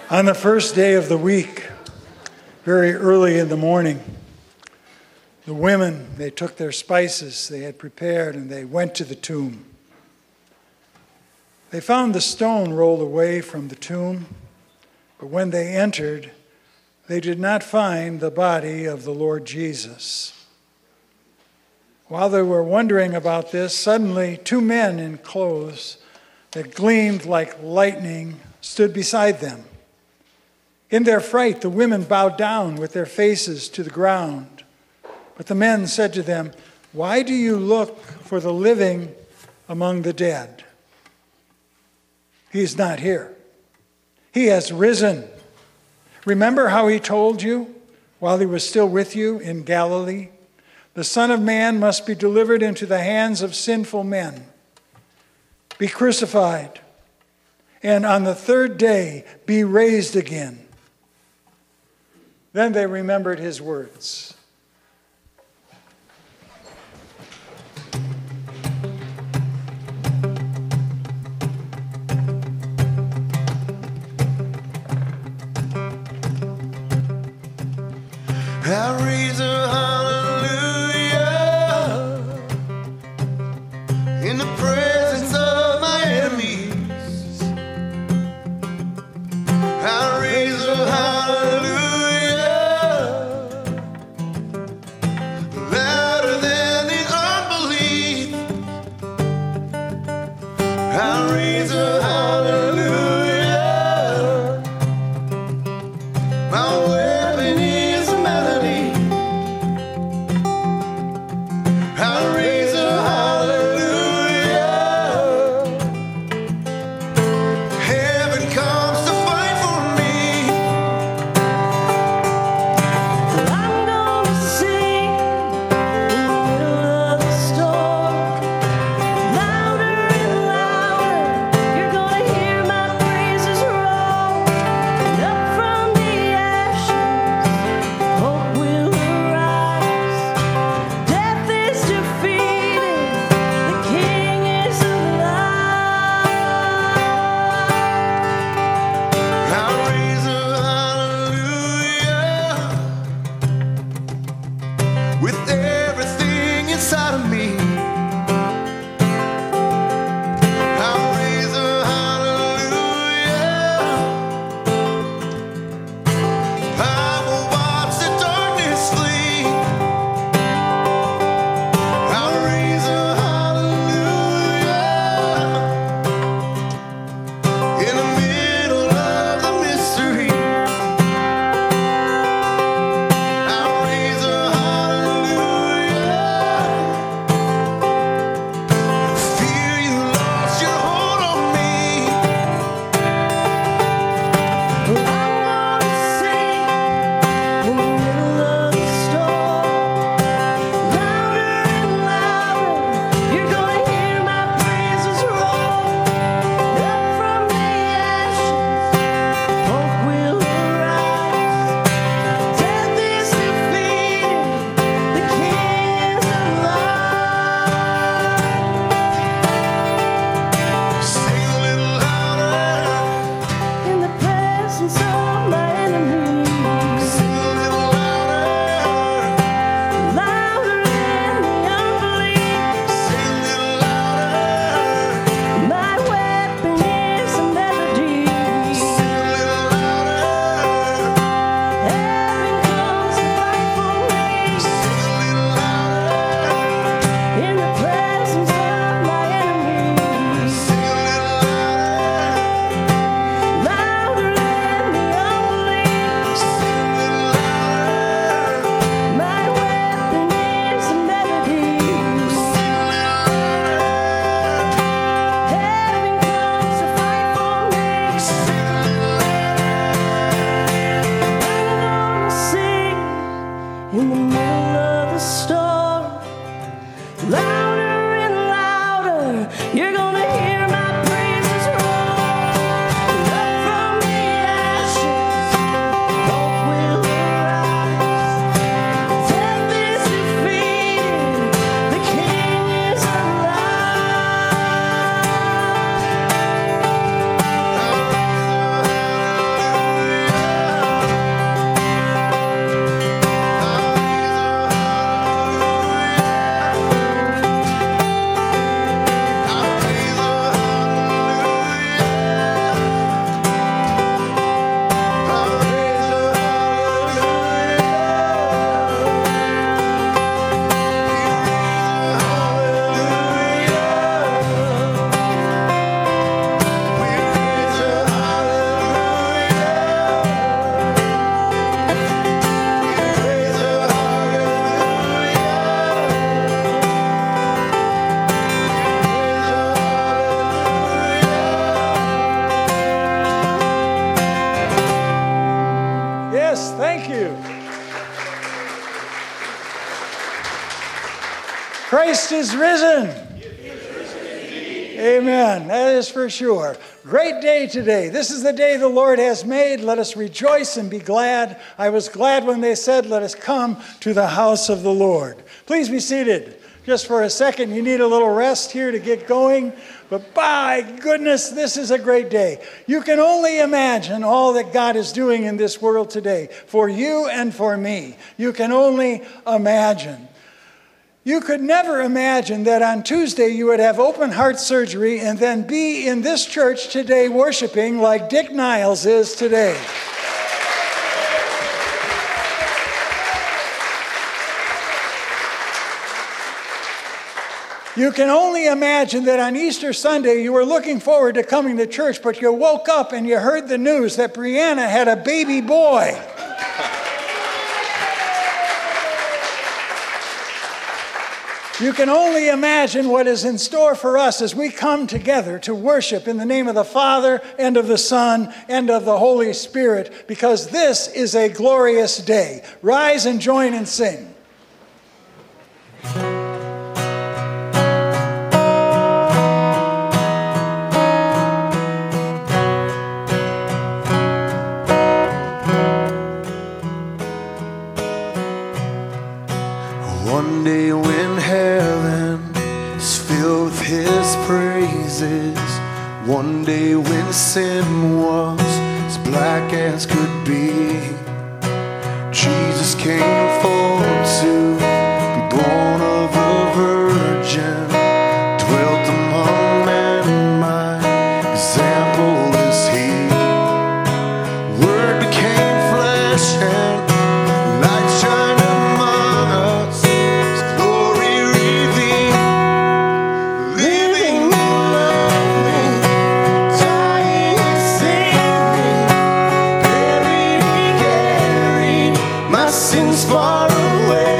On the first day of the week, very early in the morning, the women, they took their spices they had prepared and they went to the tomb. They found the stone rolled away from the tomb, but when they entered, they did not find the body of the Lord Jesus. While they were wondering about this, suddenly 2 men in clothes that gleamed like lightning stood beside them. In their fright, the women bowed down with their faces to the ground. But the men said to them, "Why do you look for the living among the dead? He is not here. He has risen. Remember how he told you while he was still with you in Galilee? The Son of Man must be delivered into the hands of sinful men, be crucified, and on the 3rd day be raised again." Then they remembered his words. I raise a hallelujah in the presence of my enemies. I raise a hallelujah louder than the unbelief. I raise a hallelujah. My weapon is a melody Christ is risen. Amen. That is for sure. Great day today. This is the day the Lord has made. Let us rejoice and be glad. I was glad when they said, let us come to the house of the Lord. Please be seated. Just for a second, you need a little rest here to get going. But by goodness, this is a great day. You can only imagine all that God is doing in this world today for you and for me. You can only imagine. You could never imagine that on Tuesday you would have open heart surgery and then be in this church today worshiping like Dick Niles is today. You can only imagine that on Easter Sunday you were looking forward to coming to church, but you woke up and you heard the news that Brianna had a baby boy. You can only imagine what is in store for us as we come together to worship in the name of the Father and of the Son and of the Holy Spirit, because this is a glorious day. Rise and join and sing. One day when heaven is filled with his praises, one day when sin was as black as could be, Jesus came forth to be born of a virgin, dwelt among men, my example is he. Word became flesh and light shined among us. Sins far away,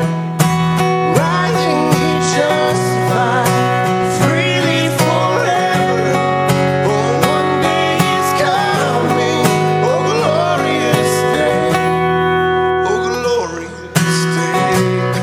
rising he justified freely forever. Oh, one day is coming, oh glorious day, oh glorious day.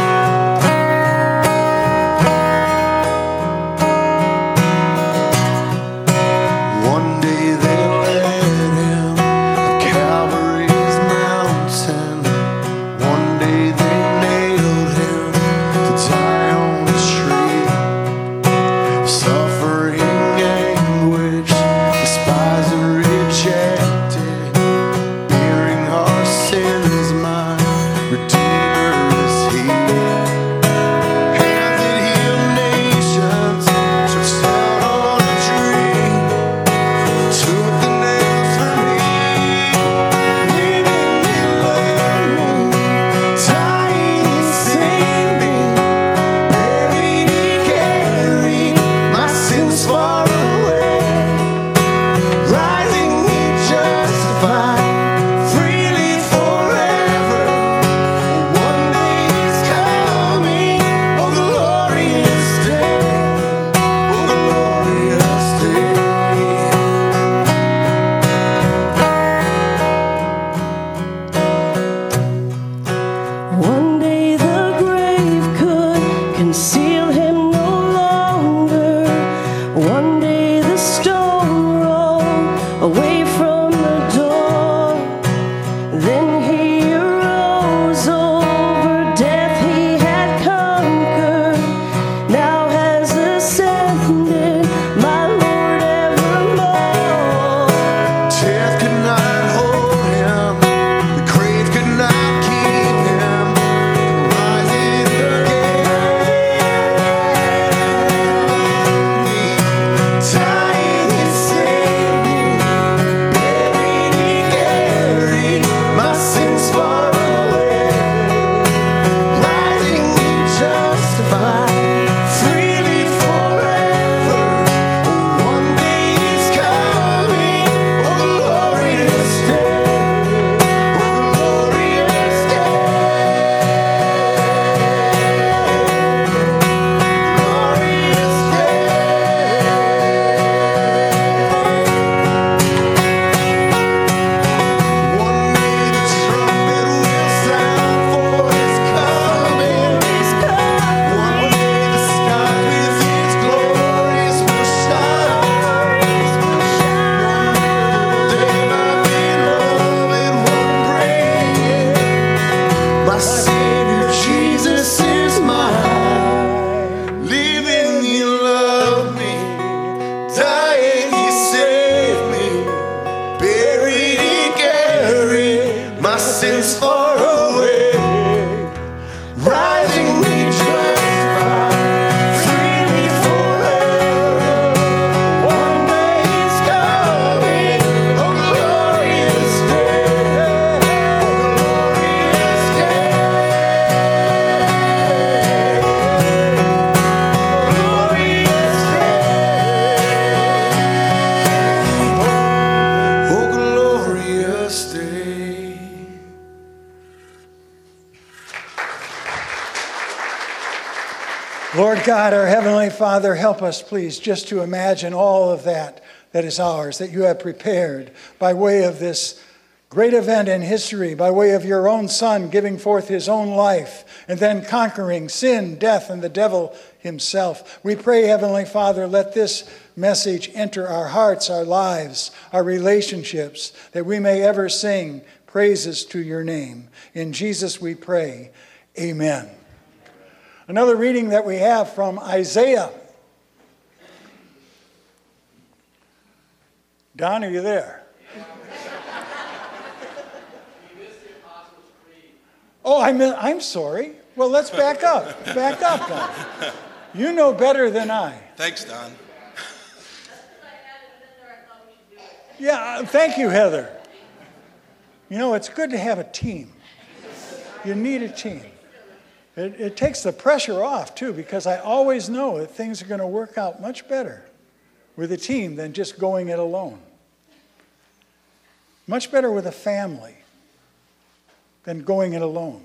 One day they led him to Calvary's mountain. One day they nailed him to die on a tree. Suffering, anguish, despised and rejected, bearing our sins, my Redeemer is he. Hand that healed nations, stretched out on a tree, took the nails for me, leaving me lonely. Dying and saving, buried he carried my sins far away. Rising he justified freely forever. One day is coming, oh glorious day, oh glorious day. One day the grave could conceal him no longer. One day the stone rolled away from the door. Then he arose, over death he had conquered. Now has ascended, my Lord evermore. Death could not hold him, the grave could not keep him from rising again. Dying and saving, Lord God, our Heavenly Father, help us, please, just to imagine all of that is ours, that you have prepared by way of this great event in history, by way of your own Son giving forth his own life and then conquering sin, death, and the devil himself. We pray, Heavenly Father, let this message enter our hearts, our lives, our relationships, that we may ever sing praises to your name. In Jesus we pray, amen. Another reading that we have from Isaiah. Don, are you there? Oh, I'm sorry. Well, let's back up. Back up, Don. You know better than I. Thanks, Don. Yeah, thank you, Heather. You know, it's good to have a team. You need a team. It takes the pressure off, too, because I always know that things are going to work out much better with a team than just going it alone. Much better with a family than going it alone.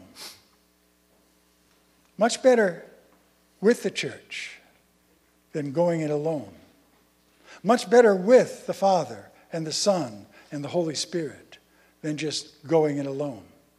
Much better with the church than going it alone. Much better with the Father and the Son and the Holy Spirit than just going it alone.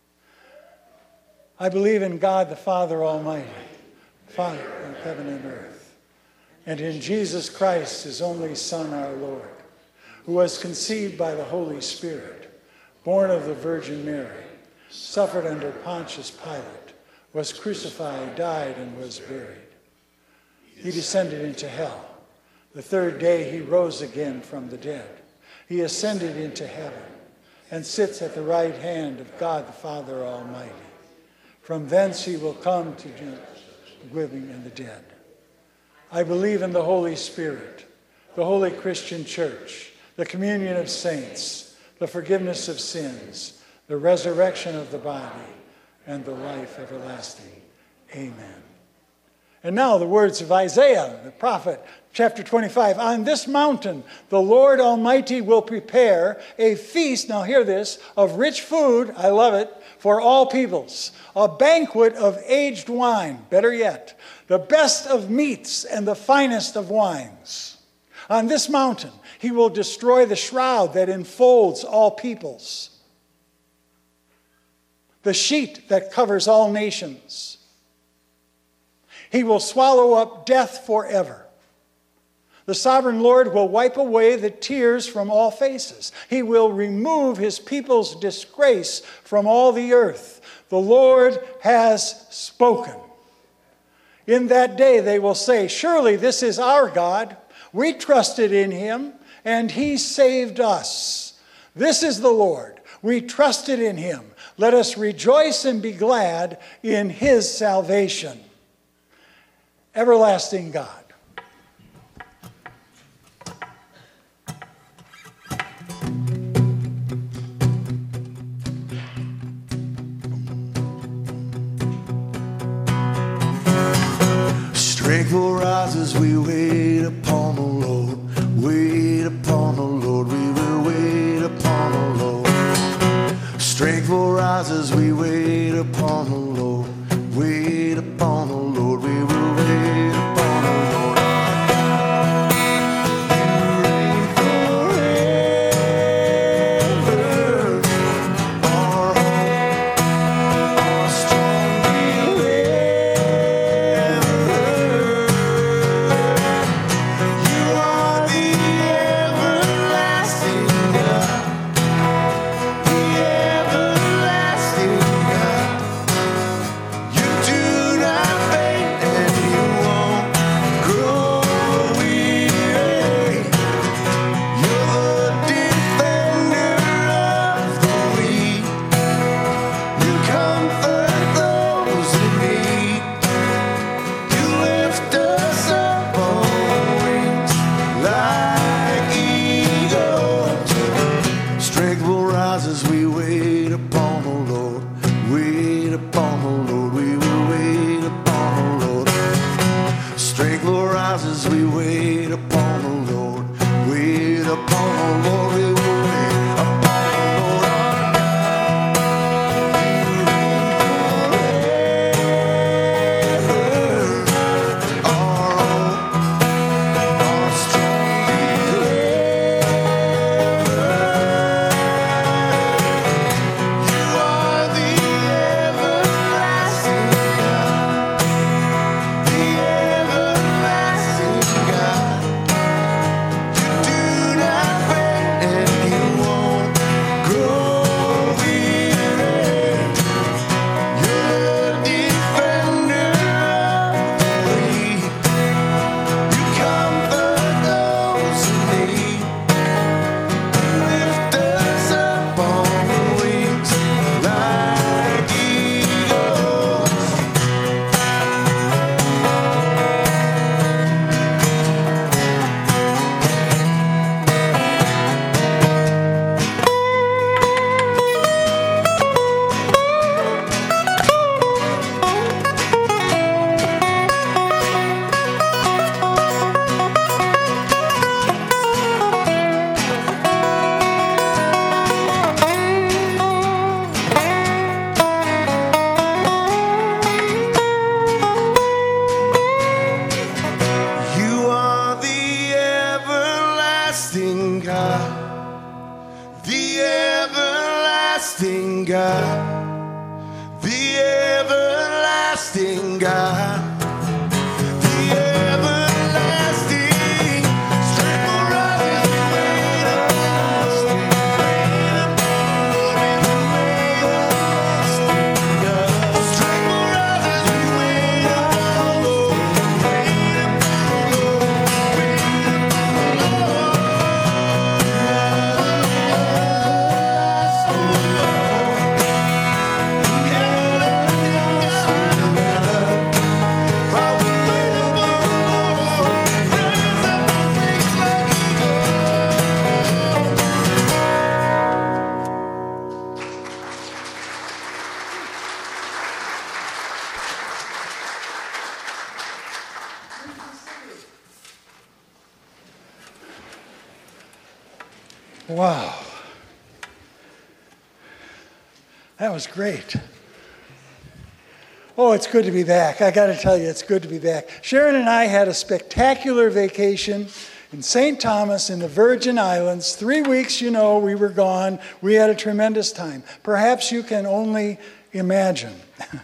I believe in God the Father Almighty, Father of heaven and earth, and in Jesus Christ, his only Son, our Lord, who was conceived by the Holy Spirit, born of the Virgin Mary, suffered under Pontius Pilate, was crucified, died, and was buried. He descended into hell. The third day he rose again from the dead. He ascended into heaven and sits at the right hand of God the Father Almighty. From thence he will come to judge the living and the dead. I believe in the Holy Spirit, the holy Christian church, the communion of saints, the forgiveness of sins, the resurrection of the body, and the life everlasting. Amen. And now the words of Isaiah, the prophet, chapter 25. On this mountain, the Lord Almighty will prepare a feast, now hear this, of rich food, I love it, for all peoples, a banquet of aged wine, better yet, the best of meats and the finest of wines. On this mountain, he will destroy the shroud that enfolds all peoples, the sheet that covers all nations. He will swallow up death forever. The sovereign Lord will wipe away the tears from all faces. He will remove his people's disgrace from all the earth. The Lord has spoken. In that day they will say, surely this is our God. We trusted in him, and he saved us. This is the Lord. We trusted in him. Let us rejoice and be glad in his salvation. Everlasting God. Strength will rise as we wait upon the Lord. Wait upon the Lord. We will wait upon the Lord. Strength will rise as we wait upon the Lord. Wait upon the Lord. We will wait upon the Lord. You reign forever. Our hope, our strong deliverer. You are the everlasting God. The everlasting God. the everlasting God, the everlasting God, the everlasting strength will rise as we wait upon the everlasting God. Strength will rise as we wait upon the Lord, wait upon the Lord, wait upon the Lord. Wow. That was great. Oh, it's good to be back. I got to tell you, it's good to be back. Sharon and I had a spectacular vacation in St. Thomas in the Virgin Islands. 3 weeks, we were gone. We had a tremendous time. Perhaps you can only imagine.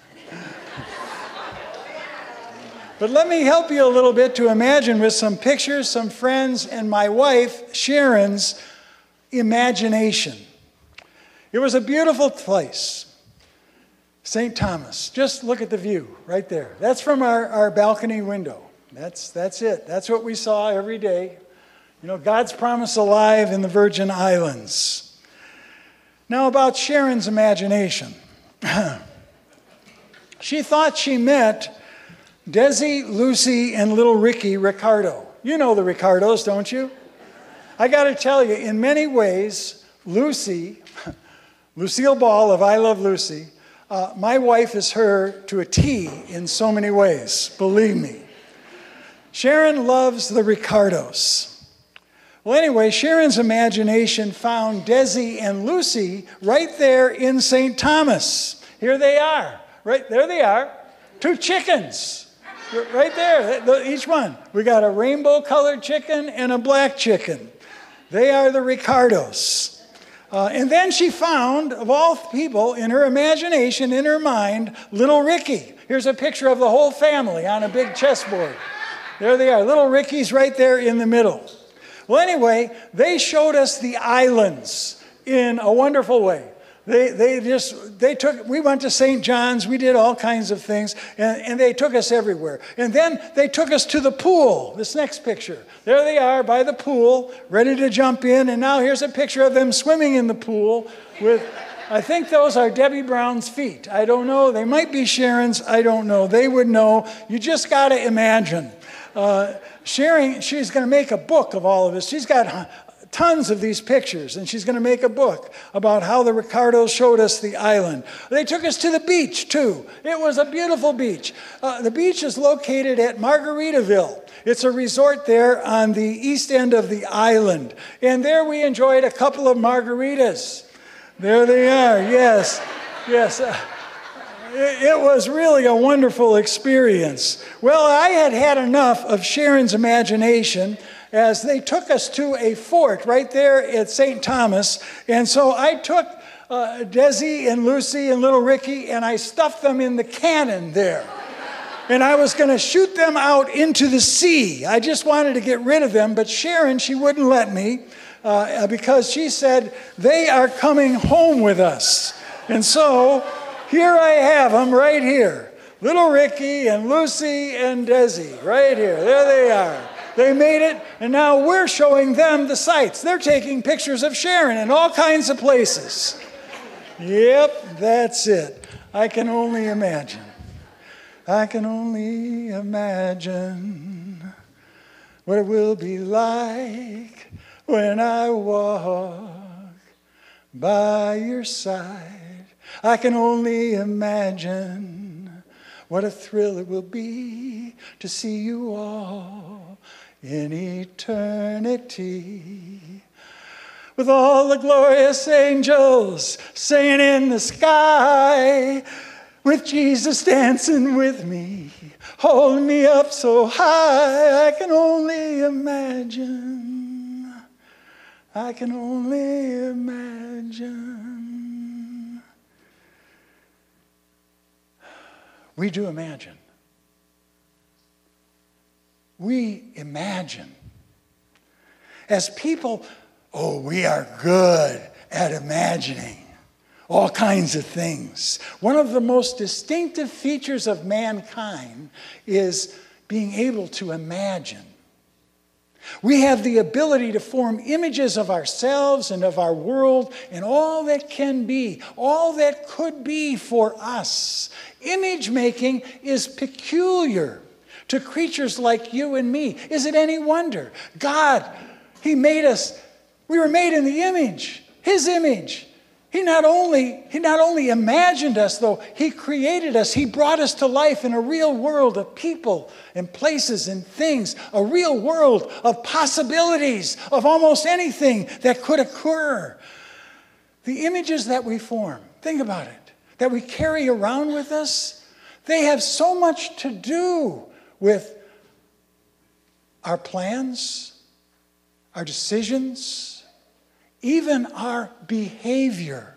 But let me help you a little bit to imagine with some pictures, some friends, and my wife, Sharon's imagination. It was a beautiful place, St. Thomas. Just look at the view right there. That's from our balcony window. That's it. That's what we saw every day. God's promise alive in the Virgin Islands. Now about Sharon's imagination. She thought she met Desi, Lucy, and little Ricky Ricardo. You know the Ricardos, don't you? I got to tell you, in many ways, Lucille Ball of I Love Lucy, my wife is her to a T in so many ways, believe me. Sharon loves the Ricardos. Well, anyway, Sharon's imagination found Desi and Lucy right there in St. Thomas. Here they are. Right there they are. 2 chickens. Right there, each one. We got a rainbow-colored chicken and a black chicken. They are the Ricardos. And then she found, of all people, in her imagination, in her mind, little Ricky. Here's a picture of the whole family on a big chessboard. There they are. Little Ricky's right there in the middle. Well, anyway, they showed us the islands in a wonderful way. We went to St. John's, we did all kinds of things, and they took us everywhere. And then they took us to the pool, this next picture. There they are by the pool, ready to jump in, and now here's a picture of them swimming in the pool with, I think those are Debbie Brown's feet. I don't know, they might be Sharon's, I don't know. They would know. You just got to imagine. Sharon, she's going to make a book of all of this. She's got tons of these pictures, and she's going to make a book about how the Ricardos showed us the island. They took us to the beach, too. It was a beautiful beach. The beach is located at Margaritaville. It's a resort there on the east end of the island. And there we enjoyed a couple of margaritas. There they are, yes. It was really a wonderful experience. Well, I had enough of Sharon's imagination as they took us to a fort right there at St. Thomas. And so I took Desi and Lucy and little Ricky, and I stuffed them in the cannon there. And I was going to shoot them out into the sea. I just wanted to get rid of them, but Sharon, she wouldn't let me because she said, they are coming home with us. And so here I have them right here. Little Ricky and Lucy and Desi right here. There they are. They made it, and now we're showing them the sights. They're taking pictures of Sharon in all kinds of places. Yep, that's it. I can only imagine. I can only imagine what it will be like when I walk by your side. I can only imagine what a thrill it will be to see you all in eternity, with all the glorious angels singing in the sky, with Jesus dancing with me, holding me up so high. I can only imagine. I can only imagine. We do imagine. We imagine. As people, we are good at imagining all kinds of things. One of the most distinctive features of mankind is being able to imagine. We have the ability to form images of ourselves and of our world and all that can be, all that could be for us. Image making is peculiar to creatures like you and me. Is it any wonder? God, He made us. We were made in the image, His image. He not only imagined us, though, He created us. He brought us to life in a real world of people and places and things, a real world of possibilities, of almost anything that could occur. The images that we form, think about it, that we carry around with us, they have so much to do with our plans, our decisions, even our behavior.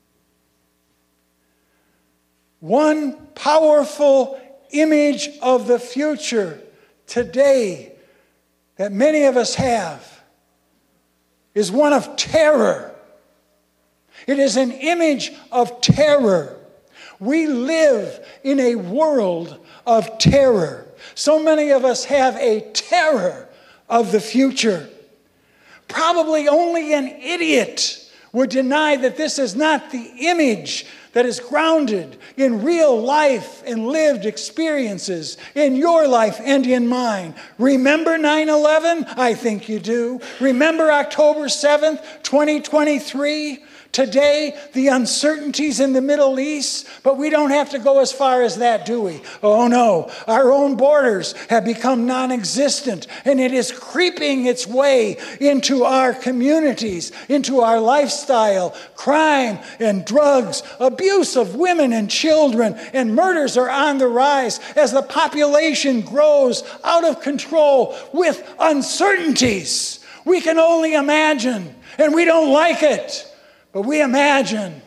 One powerful image of the future today that many of us have is one of terror. It is an image of terror. We live in a world of terror. So many of us have a terror of the future. Probably only an idiot would deny that this is not the image that is grounded in real life and lived experiences in your life and in mine. Remember 9/11? I think you do. Remember October 7th, 2023? Today, the uncertainties in the Middle East, but we don't have to go as far as that, do we? Oh no, our own borders have become non-existent, and it is creeping its way into our communities, into our lifestyle. Crime and drugs, abuse of women and children, and murders are on the rise as the population grows out of control with uncertainties. We can only imagine, and we don't like it. But we imagine.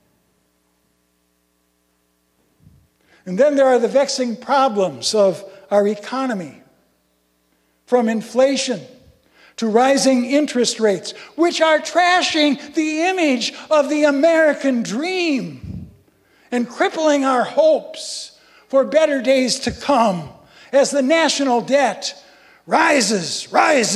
And then there are the vexing problems of our economy, from inflation to rising interest rates, which are trashing the image of the American dream and crippling our hopes for better days to come as the national debt rises.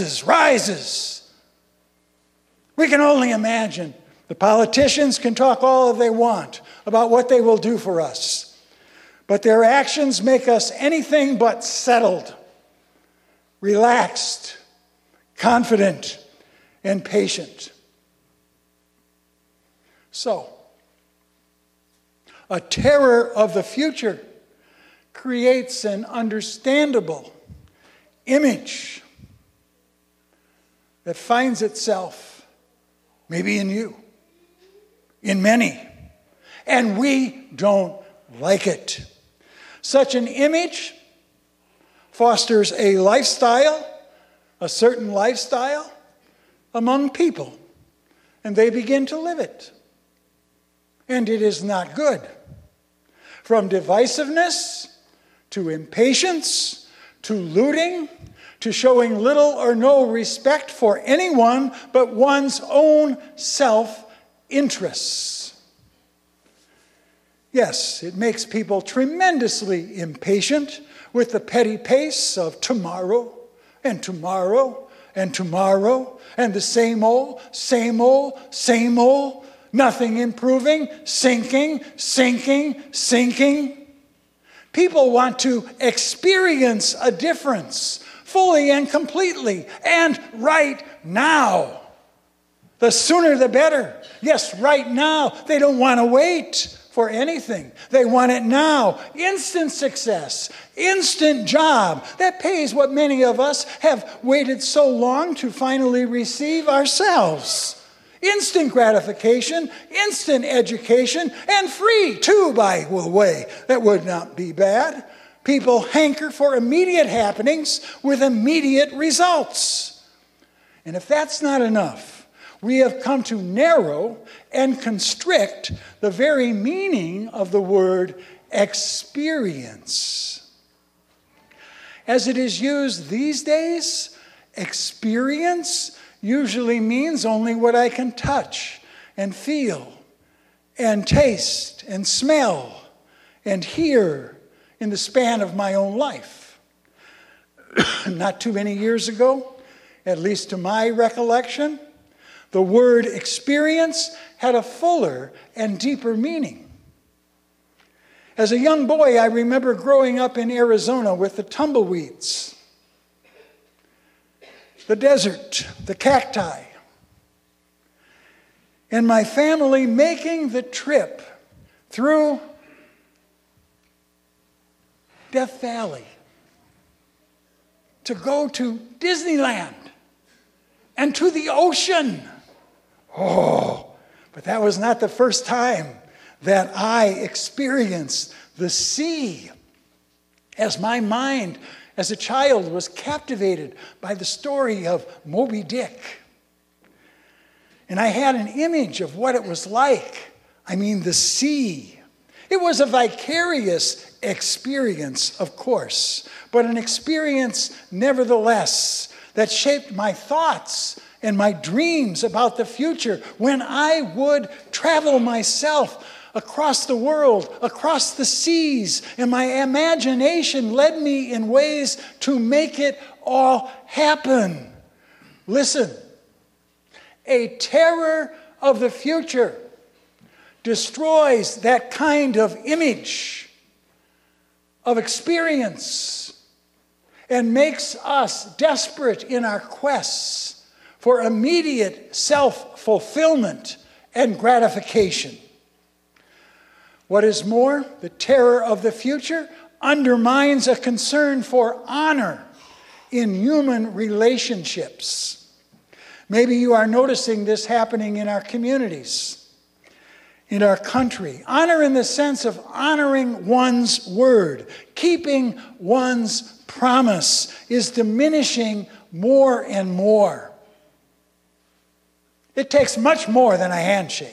We can only imagine. The politicians can talk all they want about what they will do for us, but their actions make us anything but settled, relaxed, confident, and patient. So, a terror of the future creates an understandable image that finds itself maybe in you, in many, and we don't like it. Such an image fosters a lifestyle, a certain lifestyle, among people, and they begin to live it. And it is not good. From divisiveness to impatience to looting to showing little or no respect for anyone but one's own self-interests. Yes, it makes people tremendously impatient with the petty pace of tomorrow and tomorrow and tomorrow and the same old, nothing improving, sinking. People want to experience a difference fully and completely and right now. The sooner the better. Yes, right now. They don't want to wait for anything. They want it now. Instant success, instant job that pays what many of us have waited so long to finally receive ourselves. Instant gratification, instant education, and free too, by the way. That would not be bad. People hanker for immediate happenings with immediate results. And if that's not enough, We have come to narrow and constrict the very meaning of the word experience. As it is used these days, experience usually means only what I can touch and feel and taste and smell and hear in the span of my own life. Not too many years ago, at least to my recollection, the word experience had a fuller and deeper meaning. As a young boy, I remember growing up in Arizona with the tumbleweeds, the desert, the cacti, and my family making the trip through Death Valley to go to Disneyland and to the ocean. Oh, but that was not the first time that I experienced the sea, as my mind as a child was captivated by the story of Moby Dick. And I had an image of what it was like. I mean, the sea. It was a vicarious experience, of course, but an experience nevertheless that shaped my thoughts and my dreams about the future when I would travel myself across the world, across the seas, and my imagination led me in ways to make it all happen. Listen, a terror of the future destroys that kind of image of experience and makes us desperate in our quests for immediate self-fulfillment and gratification. What is more, the terror of the future undermines a concern for honor in human relationships. Maybe you are noticing this happening in our communities, in our country. Honor in the sense of honoring one's word, keeping one's promise, is diminishing more and more. It takes much more than a handshake.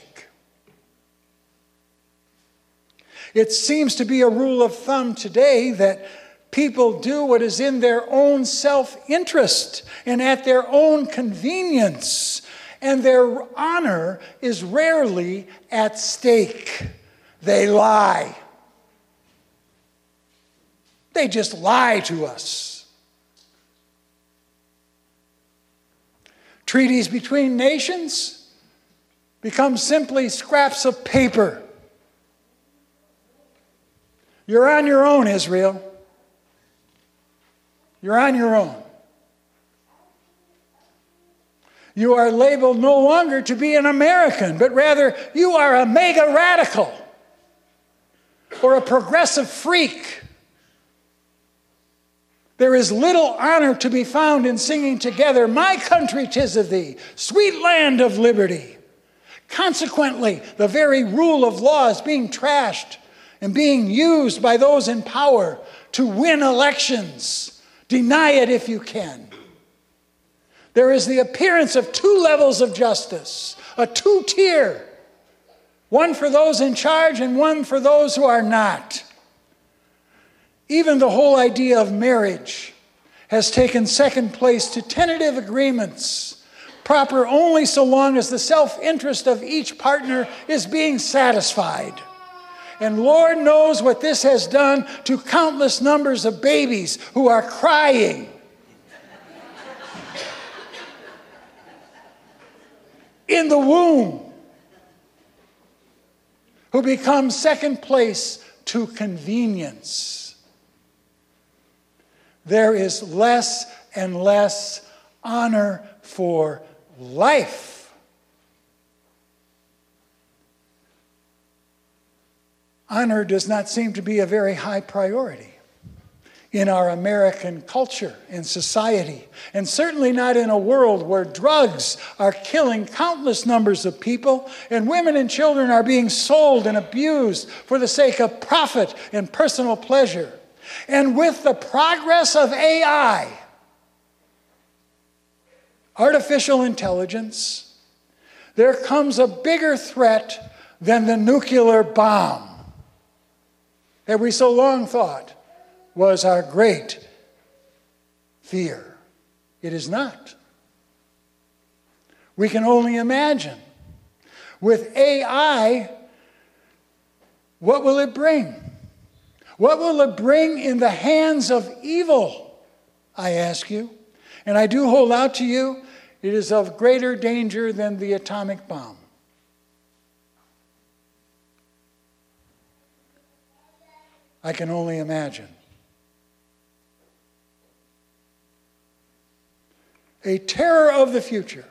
It seems to be a rule of thumb today that people do what is in their own self-interest and at their own convenience, and their honor is rarely at stake. They lie. They just lie to us. Treaties between nations become simply scraps of paper. You're on your own, Israel. You're on your own. You are labeled no longer to be an American, but rather you are a mega radical or a progressive freak. There is little honor to be found in singing together, "My country 'tis of thee, sweet land of liberty." Consequently, the very rule of law is being trashed and being used by those in power to win elections. Deny it if you can. There is the appearance of two levels of justice, a two-tier, one for those in charge and one for those who are not. Even the whole idea of marriage has taken second place to tentative agreements, proper only so long as the self-interest of each partner is being satisfied. And Lord knows what this has done to countless numbers of babies who are crying in the womb, who become second place to convenience. There is less and less honor for life. Honor does not seem to be a very high priority in our American culture and society, and certainly not in a world where drugs are killing countless numbers of people and women and children are being sold and abused for the sake of profit and personal pleasure. And with the progress of AI, artificial intelligence, there comes a bigger threat than the nuclear bomb that we so long thought was our great fear. It is not. We can only imagine. With AI, what will it bring? What will it bring in the hands of evil, I ask you? And I do hold out to you, it is of greater danger than the atomic bomb. I can only imagine. A terror of the future.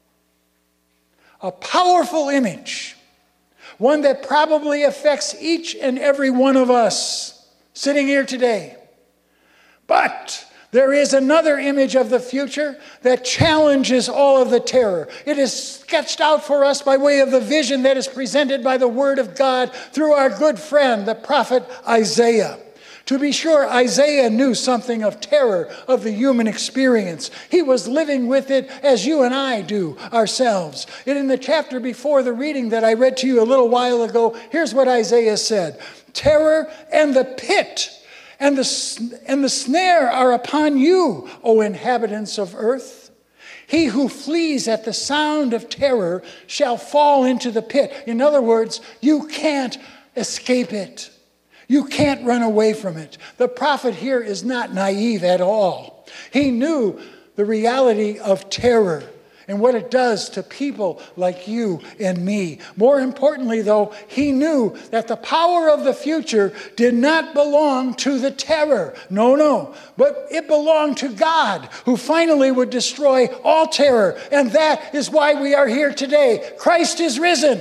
A powerful image. One that probably affects each and every one of us sitting here today. But there is another image of the future that challenges all of the terror. It is sketched out for us by way of the vision that is presented by the Word of God through our good friend, the prophet Isaiah. To be sure, Isaiah knew something of terror of the human experience. He was living with it as you and I do ourselves. And in the chapter before the reading that I read to you a little while ago, here's what Isaiah said. Terror and the pit and the snare are upon you, O inhabitants of earth. He who flees at the sound of terror shall fall into the pit. In other words, you can't escape it. You can't run away from it. The prophet here is not naive at all. He knew the reality of terror and what it does to people like you and me. More importantly, though, he knew that the power of the future did not belong to the terror. No. But it belonged to God, who finally would destroy all terror. And that is why we are here today. Christ is risen.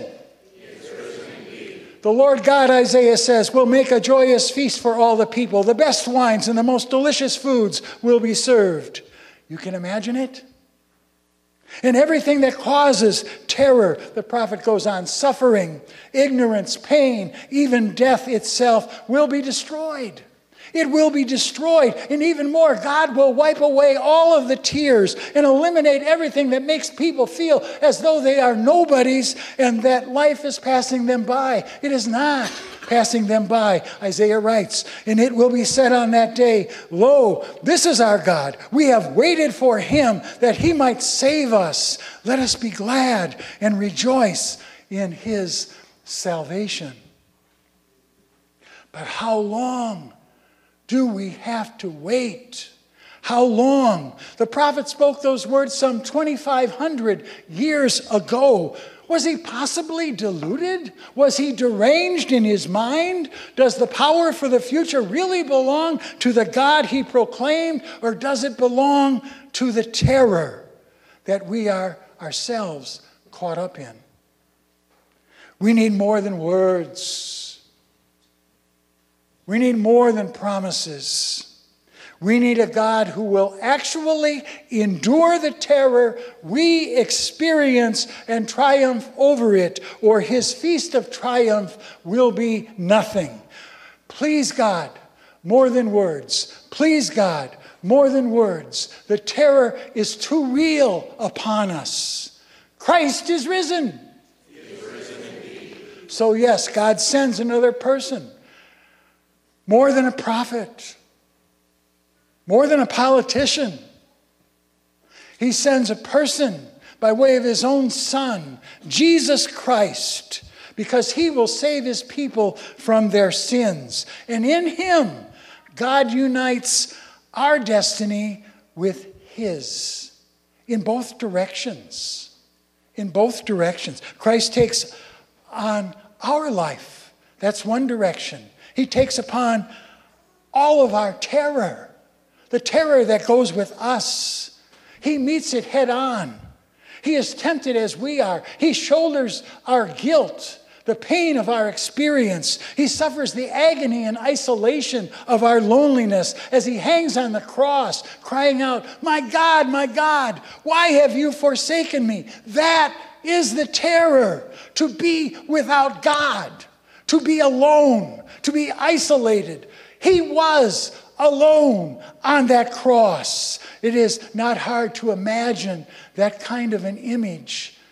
The Lord God, Isaiah says, will make a joyous feast for all the people. The best wines and the most delicious foods will be served. You can imagine it? And everything that causes terror, the prophet goes on, suffering, ignorance, pain, even death itself will be destroyed. It will be destroyed. And even more, God will wipe away all of the tears and eliminate everything that makes people feel as though they are nobodies and that life is passing them by. It is not passing them by, Isaiah writes. And it will be said on that day, lo, this is our God. We have waited for him that he might save us. Let us be glad and rejoice in his salvation. But how long do we have to wait? How long? The prophet spoke those words some 2,500 years ago. Was he possibly deluded? Was he deranged in his mind? Does the power for the future really belong to the God he proclaimed, or does it belong to the terror that we are ourselves caught up in? We need more than words. We need more than promises. We need a God who will actually endure the terror we experience and triumph over it, or his feast of triumph will be nothing. Please God, more than words. Please God, more than words. The terror is too real upon us. Christ is risen. He is risen indeed. So yes, God sends another person. More than a prophet, more than a politician. He sends a person by way of his own Son, Jesus Christ, because he will save his people from their sins. And in him, God unites our destiny with his in both directions. In both directions. Christ takes on our life. That's one direction. He takes upon all of our terror, the terror that goes with us. He meets it head on. He is tempted as we are. He shoulders our guilt, the pain of our experience. He suffers the agony and isolation of our loneliness as he hangs on the cross, crying out, my God, why have you forsaken me? That is the terror, to be without God, to be alone, to be isolated. He was alone on that cross. It is not hard to imagine that kind of an image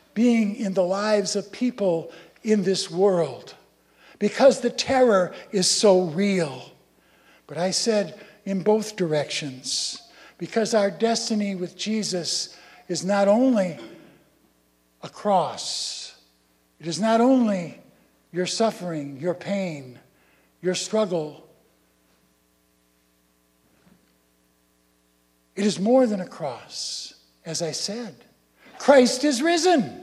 being in the lives of people in this world because the terror is so real. But I said in both directions, because our destiny with Jesus is not only a cross, it is not only your suffering, your pain, your struggle. It is more than a cross, as I said. Christ is risen.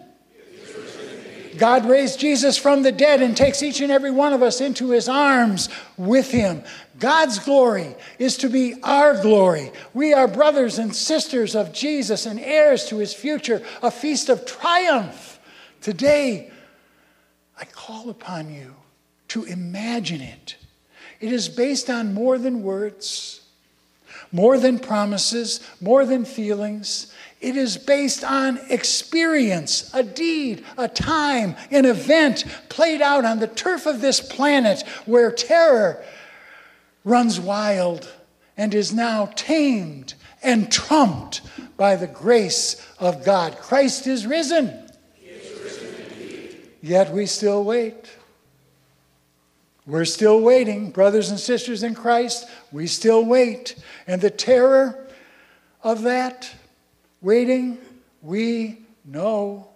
God raised Jesus from the dead and takes each and every one of us into his arms with him. God's glory is to be our glory. We are brothers and sisters of Jesus and heirs to his future, a feast of triumph. Today, I call upon you to imagine it. It is based on more than words, more than promises, more than feelings. It is based on experience, a deed, a time, an event played out on the turf of this planet where terror runs wild and is now tamed and trumped by the grace of God. Christ is risen. He is risen indeed. Yet we still wait. We're still waiting, brothers and sisters in Christ. We still wait. And the terror of that waiting, we know,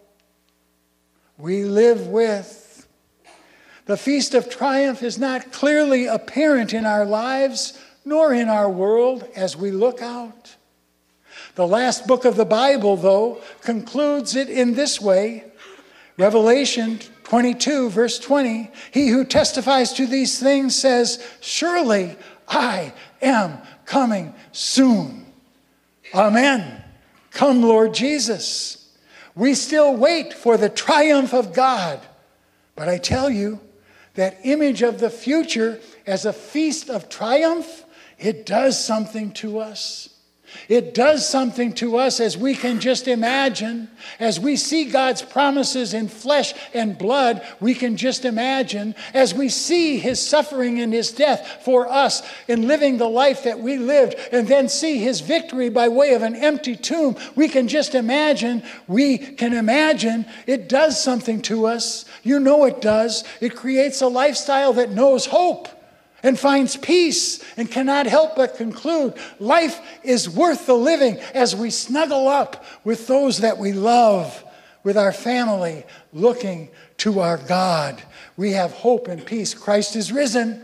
we live with. The Feast of Triumph is not clearly apparent in our lives, nor in our world as we look out. The last book of the Bible, though, concludes it in this way. Revelation 22, verse 20, he who testifies to these things says, surely I am coming soon. Amen. Come, Lord Jesus. We still wait for the triumph of God. But I tell you, that image of the future as a feast of triumph, it does something to us. It does something to us as we can just imagine. As we see God's promises in flesh and blood, we can just imagine. As we see his suffering and his death for us in living the life that we lived, and then see his victory by way of an empty tomb, we can just imagine. We can imagine. It does something to us. You know it does. It creates a lifestyle that knows hope and finds peace and cannot help but conclude life is worth the living as we snuggle up with those that we love, with our family, looking to our God. We have hope and peace. Christ is risen.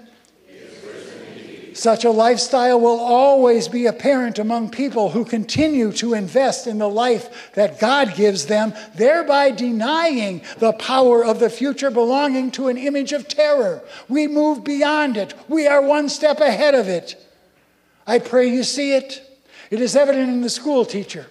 Such a lifestyle will always be apparent among people who continue to invest in the life that God gives them, thereby denying the power of the future belonging to an image of terror. We move beyond it. We are one step ahead of it. I pray you see it. It is evident in the school teacher,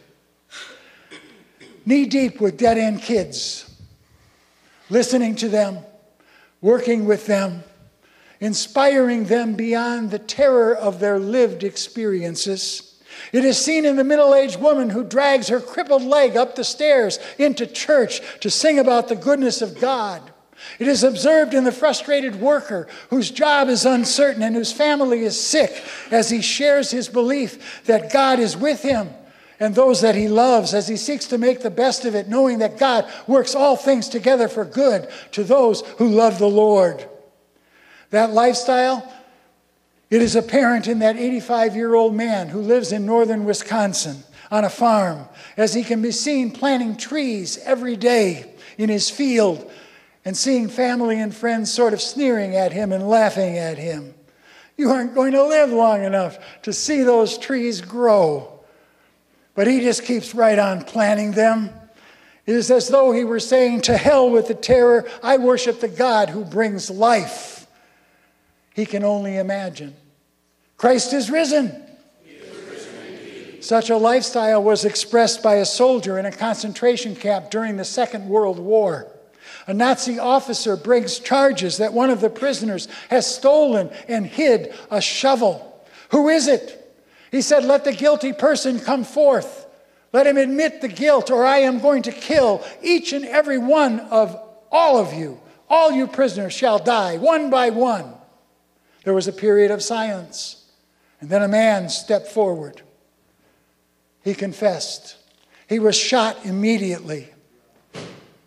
knee-deep with dead-end kids, listening to them, working with them, inspiring them beyond the terror of their lived experiences. It is seen in the middle-aged woman who drags her crippled leg up the stairs into church to sing about the goodness of God. It is observed in the frustrated worker whose job is uncertain and whose family is sick as he shares his belief that God is with him and those that he loves as he seeks to make the best of it, knowing that God works all things together for good to those who love the Lord. That lifestyle, it is apparent in that 85-year-old man who lives in northern Wisconsin on a farm, as he can be seen planting trees every day in his field and seeing family and friends sort of sneering at him and laughing at him. You aren't going to live long enough to see those trees grow. But he just keeps right on planting them. It is as though he were saying, to hell with the terror, I worship the God who brings life. He can only imagine. Christ is risen. He is risen indeed. Such a lifestyle was expressed by a soldier in a concentration camp during the Second World War. A Nazi officer brings charges that one of the prisoners has stolen and hid a shovel. Who is it? He said, let the guilty person come forth. Let him admit the guilt, or I am going to kill each and every one of all of you. All you prisoners shall die, one by one. There was a period of silence, and then a man stepped forward. He confessed. He was shot immediately.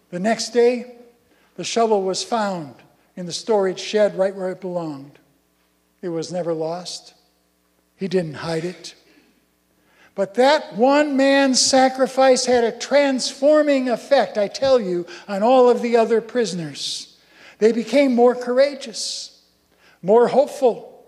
The next day, the shovel was found in the storage shed right where it belonged. It was never lost. He didn't hide it. But that one man's sacrifice had a transforming effect, I tell you, on all of the other prisoners. They became more courageous, more hopeful,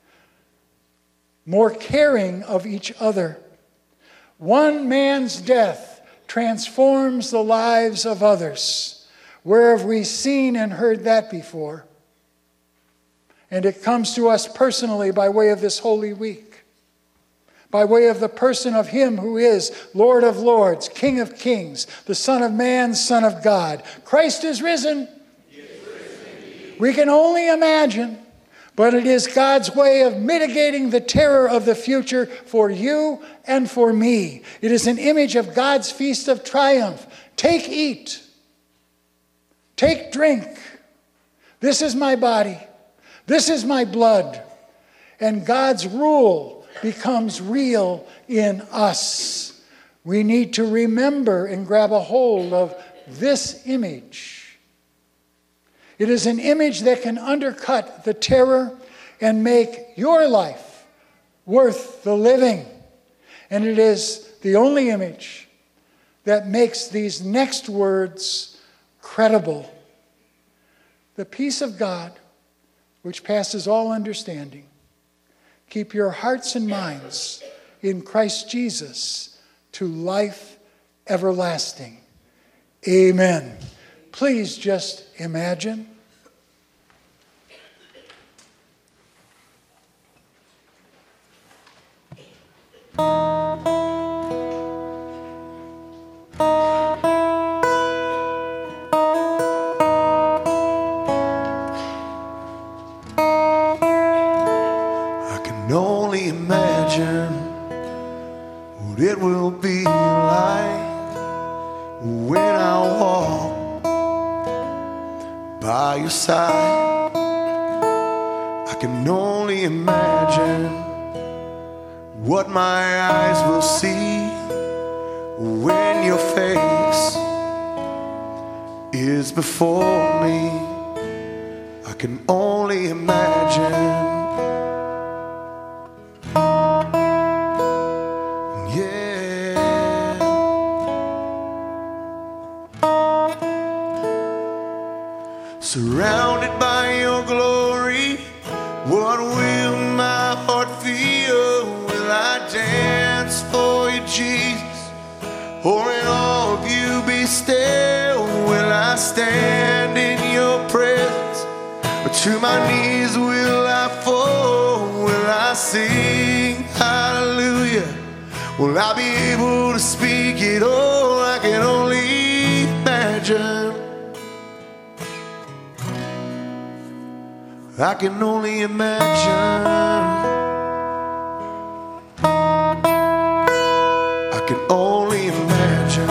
more caring of each other. One man's death transforms the lives of others. Where have we seen and heard that before? And it comes to us personally by way of this Holy Week. By way of the person of Him who is Lord of Lords, King of Kings, the Son of Man, Son of God. Christ is risen. We can only imagine, but it is God's way of mitigating the terror of the future for you and for me. It is an image of God's feast of triumph. Take, eat. Take, drink. This is my body. This is my blood. And God's rule becomes real in us. We need to remember and grab a hold of this image. It is an image that can undercut the terror and make your life worth the living. And it is the only image that makes these next words credible. The peace of God, which passes all understanding, keep your hearts and minds in Christ Jesus to life everlasting. Amen. Please just imagine. Only imagine what it will be like when I walk by your side. I can only imagine what my eyes will see when your face is before me. I can only imagine. Surrounded by your glory, what will my heart feel? Will I dance for you, Jesus? Or in all of you be still? Will I stand in your presence? Or to my knees will I fall? Will I sing hallelujah? Will I be able to speak it all? I can only imagine. I can only imagine. I can only imagine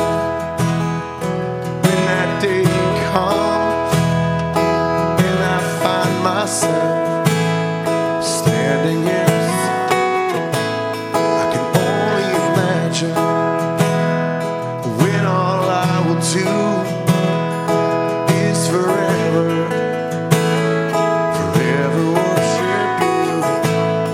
when that day comes and I find myself standing in. I can only imagine when all I will do is forever.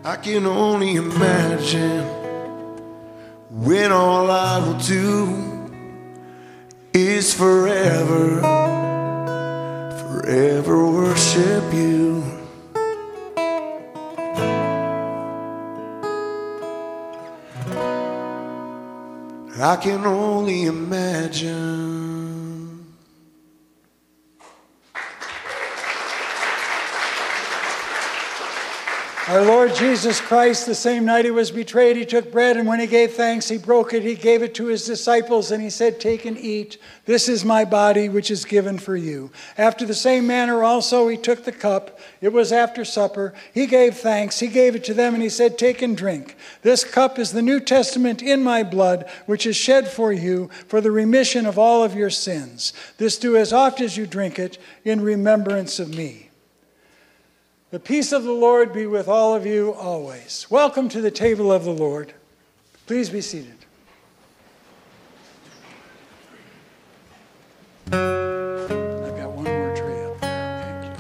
I can only imagine when all I will do is forever, forever worship you. I can only imagine. Our Lord Jesus Christ, the same night he was betrayed, he took bread, and when he gave thanks, he broke it. He gave it to his disciples, and he said, "Take and eat. This is my body, which is given for you." After the same manner also he took the cup. It was after supper. He gave thanks. He gave it to them, and he said, "Take and drink. This cup is the New Testament in my blood, which is shed for you for the remission of all of your sins. This do as oft as you drink it in remembrance of me." The peace of the Lord be with all of you always. Welcome to the table of the Lord. Please be seated. I've got one more tray up there.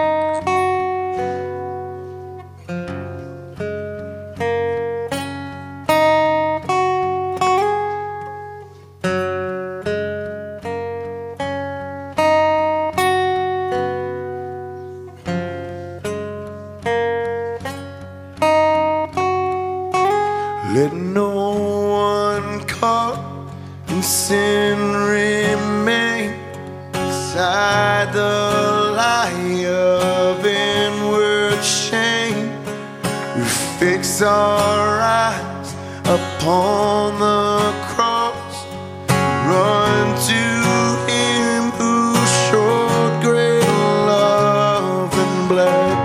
Let no one caught in sin remain inside the lie of inward shame. We fix our eyes upon the cross, run to him who showed great love and bled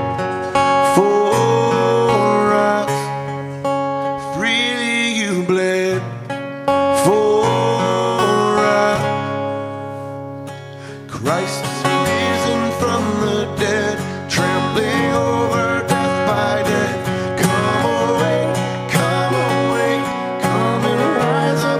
for us. Freely you bled for us. Christ is risen from the dead, trampling over death by death. Come awake, come and rise up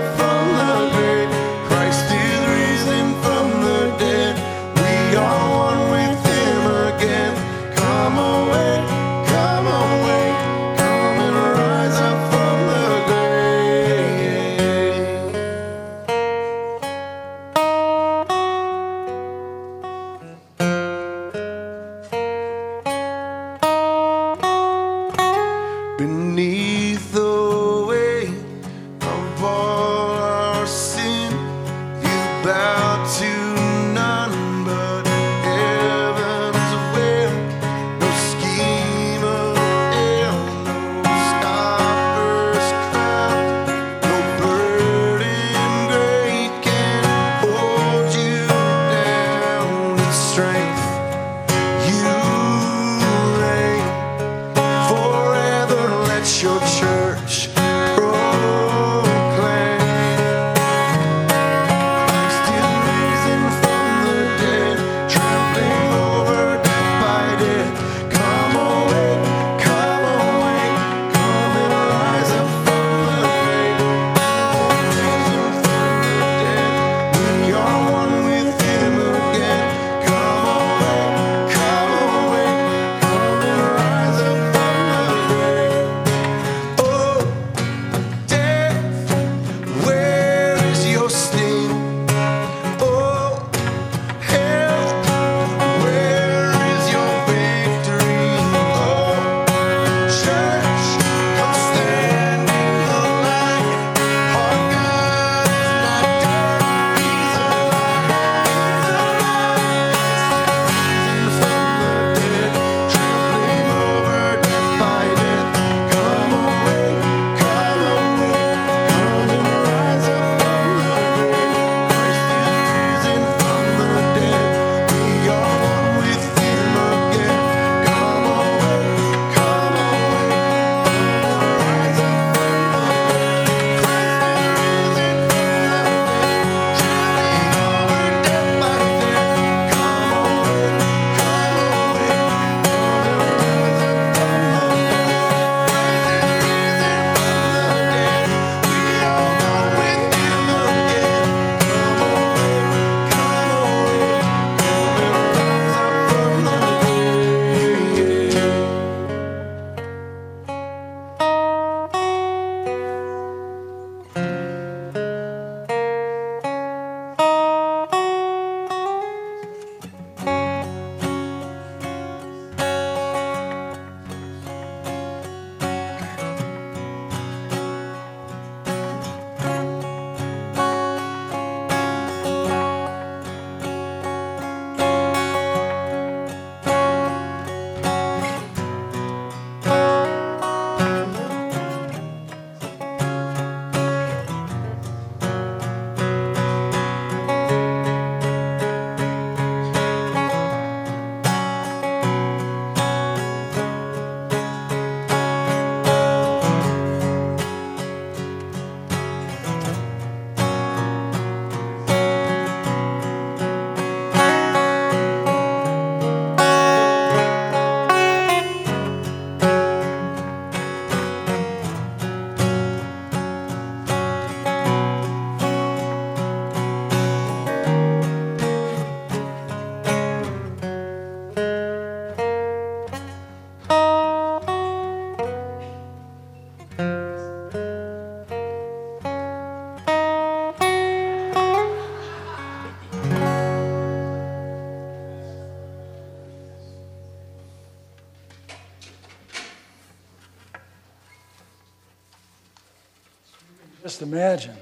Just imagine.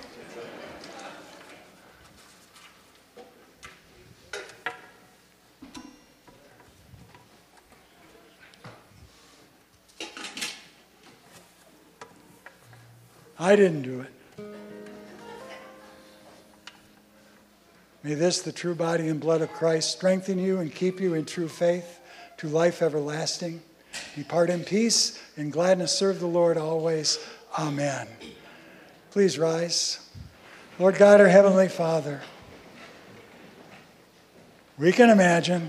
I didn't do it. May this, the true body and blood of Christ, strengthen you and keep you in true faith to life everlasting. Depart in peace, in gladness serve the Lord always. Amen. Please rise. Lord God, our Heavenly Father, we can imagine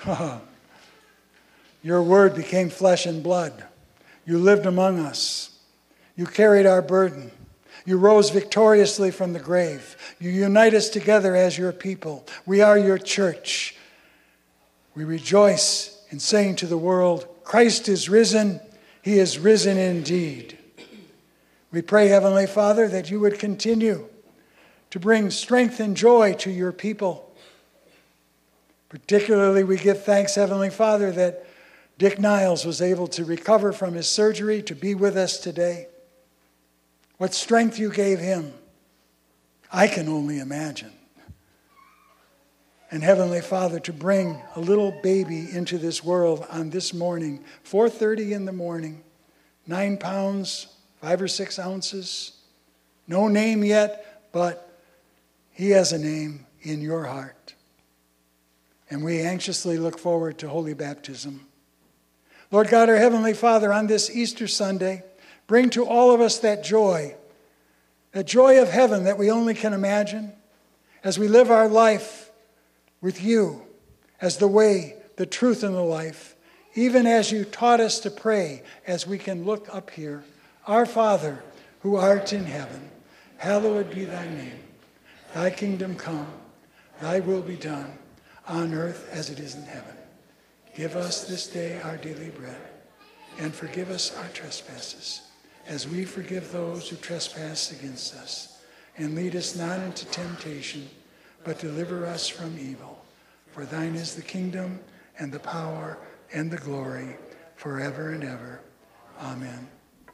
your word became flesh and blood. You lived among us. You carried our burden. You rose victoriously from the grave. You unite us together as your people. We are your church. We rejoice in saying to the world, Christ is risen. He is risen indeed. We pray, Heavenly Father, that you would continue to bring strength and joy to your people. Particularly, we give thanks, Heavenly Father, that Dick Niles was able to recover from his surgery to be with us today. What strength you gave him, I can only imagine. And Heavenly Father, to bring a little baby into this world on this morning, 4:30 in the morning, 9 pounds, 5 or 6 ounces, no name yet, but he has a name in your heart. And we anxiously look forward to holy baptism. Lord God, our Heavenly Father, on this Easter Sunday, bring to all of us that joy of heaven that we only can imagine as we live our life with you as the way, the truth, and the life, even as you taught us to pray as we can look up here. Our Father, who art in heaven, hallowed be thy name. Thy kingdom come, thy will be done, on earth as it is in heaven. Give us this day our daily bread, and forgive us our trespasses, as we forgive those who trespass against us. And lead us not into temptation, but deliver us from evil. For thine is the kingdom, and the power, and the glory, forever and ever. Amen.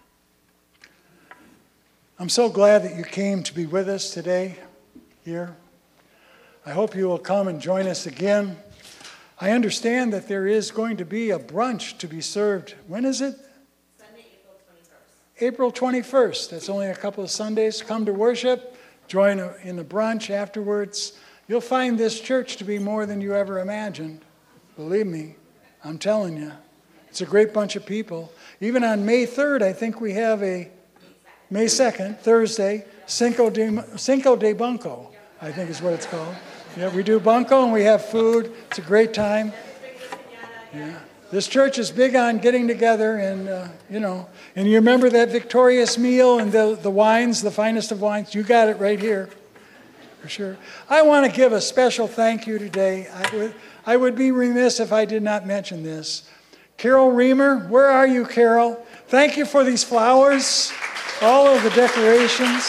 I'm so glad that you came to be with us today here. I hope you will come and join us again. I understand that there is going to be a brunch to be served. When is it? Sunday, April 21st. April 21st. That's only a couple of Sundays. Come to worship. Join in the brunch afterwards. You'll find this church to be more than you ever imagined. Believe me, I'm telling you. It's a great bunch of people. Even on May 3rd, I think we have a May 2nd, Thursday, Cinco de Bunco, I think is what it's called. Yeah, we do bunco and we have food. It's a great time. Yeah. This church is big on getting together and, and you remember that victorious meal and the wines, the finest of wines. You got it right here, for sure. I want to give a special thank you today. I would be remiss if I did not mention this. Carol Reamer, where are you, Carol? Thank you for these flowers, all of the decorations.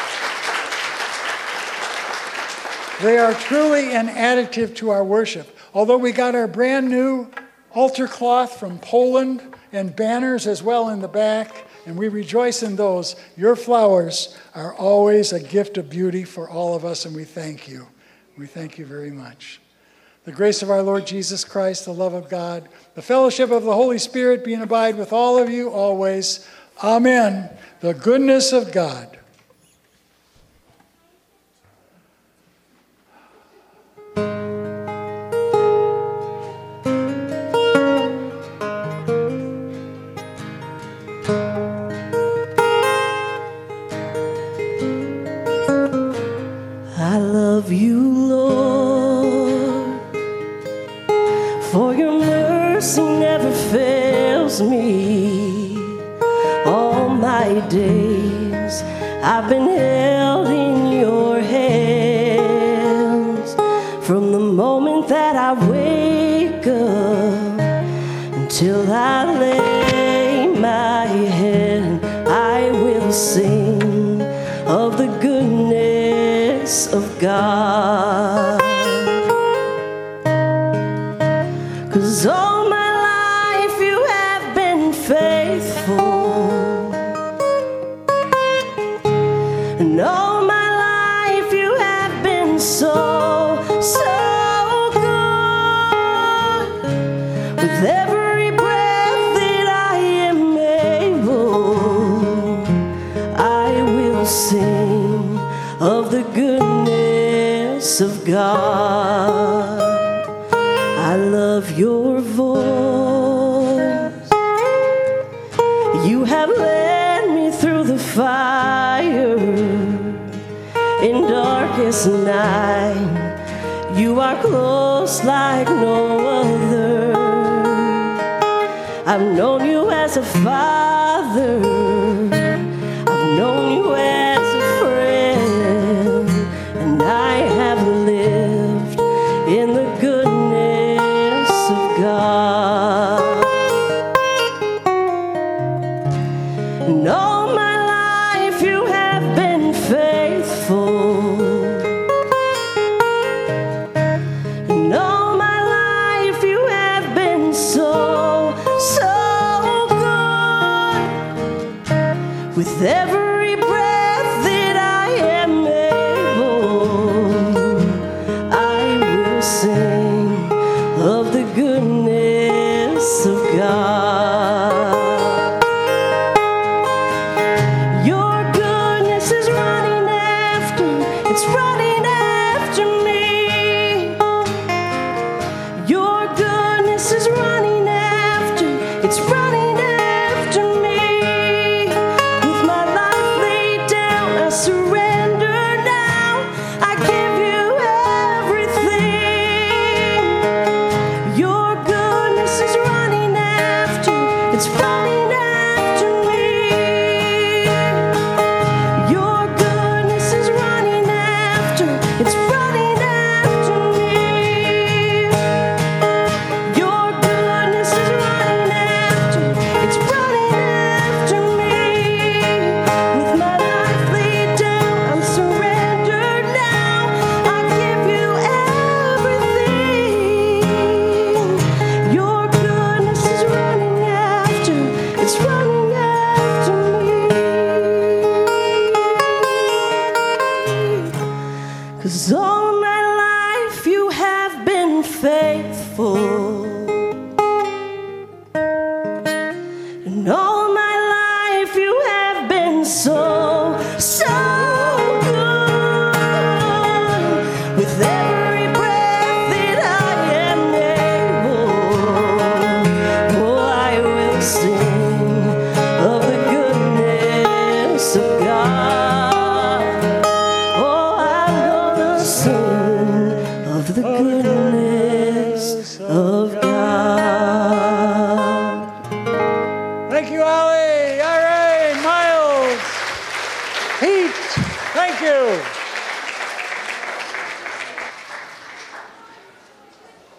They are truly an additive to our worship. Although we got our brand new altar cloth from Poland and banners as well in the back, and we rejoice in those, your flowers are always a gift of beauty for all of us, and we thank you. We thank you very much. The grace of our Lord Jesus Christ, the love of God, the fellowship of the Holy Spirit be and abide with all of you always. Amen. The goodness of God. I love you, Lord, for your mercy never fails me. All my days I've been held in your hands. From the moment that I wake up until I lay my head, I will sing of the goodness of God. 'Cause all my life you have been faithful. goodness of God. I love your voice. You have led me through the fire in darkest night. You are close like no other. I've known you as a father. I've known you as a friend. And I have lived in the goodness of God. And all my life you have been faithful. With every breath that I am able, I will sing of the goodness of God. Your goodness is running after, it's running after me. Your goodness is running after, it's running after me. Surrender now, I give you everything. Your goodness is running after, it's running after me. Your goodness is running after, it's running after me. Your goodness is running after, it's running after me. With my life laid down, I'm surrendered now. I give you everything. Your goodness is running after, it's running after me. 'Cause all my life you have been faithful. And all my life you have been so, so good. With every breath that I am able, oh, I will sing of the goodness of God. Oh, I'm gonna sing of the goodness of God.